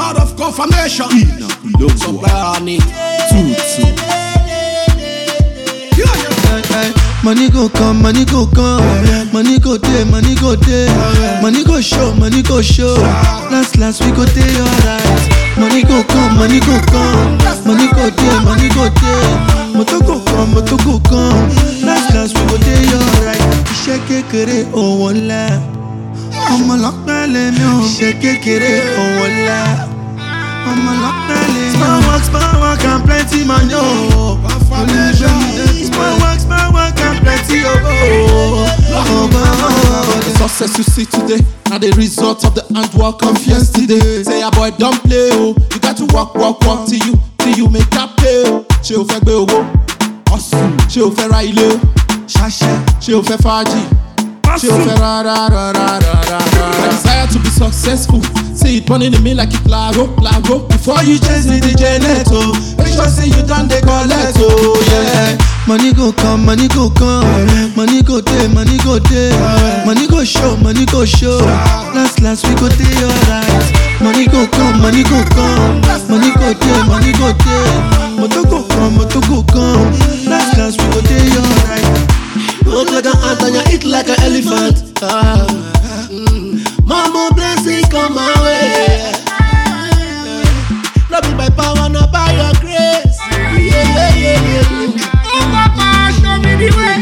God of confirmation. Supply on it. Money go come, money go come. Money go day, money go day. Money go show, money go show. Last we go day alright. Money go come, money go come. Money go day, money go day. Moto go come, moto go come. Last we go day alright. Iṣẹ́ kékeré owó ńlá. Ọmọ lọ́pẹ́ lèmi ò. Iṣẹ́ kékeré owó ńlá. Ọmọ lọ́pẹ́ lèmi ò. Small work and plenty money oh. Small work and plenty The success you see today, now the result of the handwork of yesterday. Say a boy don't play oh. You got to work till you make that pay oh. Ṣé o fẹ́ gbé owó? Ṣé o fẹ́ ra ilé o? Ṣé o fẹ́ fàájì? Ṣé o fẹ́ I desire to be successful. See it burning in me like it lago. Before you chase me the Geneto, make sure say you done the collect oh yeah. Money go come, money go come. Money go day, money go day. Money go show, money go show. Last we go day alright. Money go come, money go come. Money go day, money go day. Moto go come, moto go come. Last we go day alright. Walk like an ant and you eat like an elephant. Mama blessings come my way. Not be by power, not by your grace. Oh Papa, show me the way.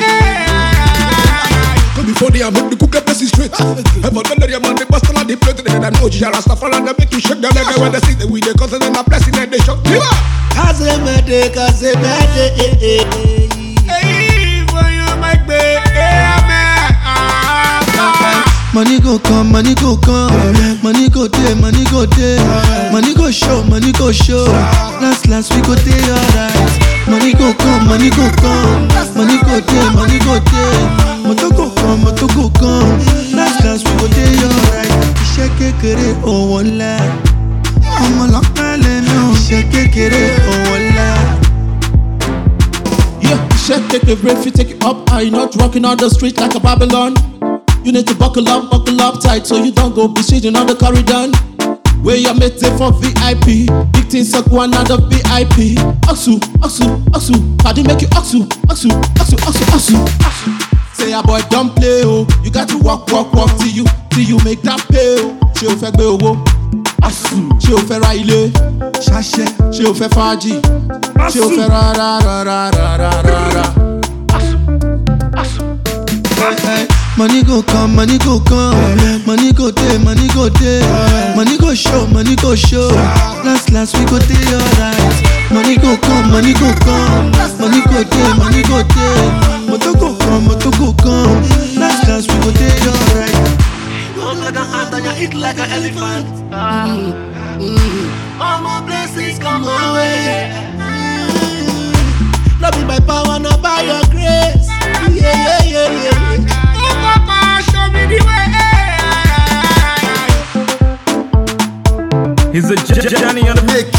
Come before they make the cookie blessing straight. Ever done that man, they bust on the plate. They don't know you are Rastafari, they make you shake their leg when they see the way they cause them a blessing and they shock you. Kazemede. Hey, for you make me. Money go come, money go come. Money go day, money go day. Money go show, money go show. Last we go day alright. Money go come, money go come. Money go day, money go day. Moto go come, moto go come. Last we go day alright. Iṣẹ́ kékeré owó ńlá. Ọmọ lọ́pẹ́ lèmi ò. Iṣẹ́ kékeré owó ńlá. Yeah, iṣẹ́ kékeré if you take it up. Are you not walking on the street like a Babylon? You need to buckle up tight so you don't go be shitting on the corridor. Where you're made for VIP. Big things are going out of VIP. Oxu. How make you oxu. Say a boy don't play oh. You got to walk till you make that pay oh. Ṣé o fẹ́ gbé owó? Ṣé o fẹ́ ra ilé? Ṣé o fẹ́ fàájì? Ṣé o fẹ́ Money go come, money go come. Money go day, money go day. Money go show, money go show. Last we go day alright. Money go come, money go come. Money go day, money go day. Moto go come, moto go come. Last we go day alright. Walk like an ant and you eat like an elephant. All my blessings come my way. Not be by power, not by your grace. Yeah. Oh Papa, show me the way. He's a Johnny on the mix.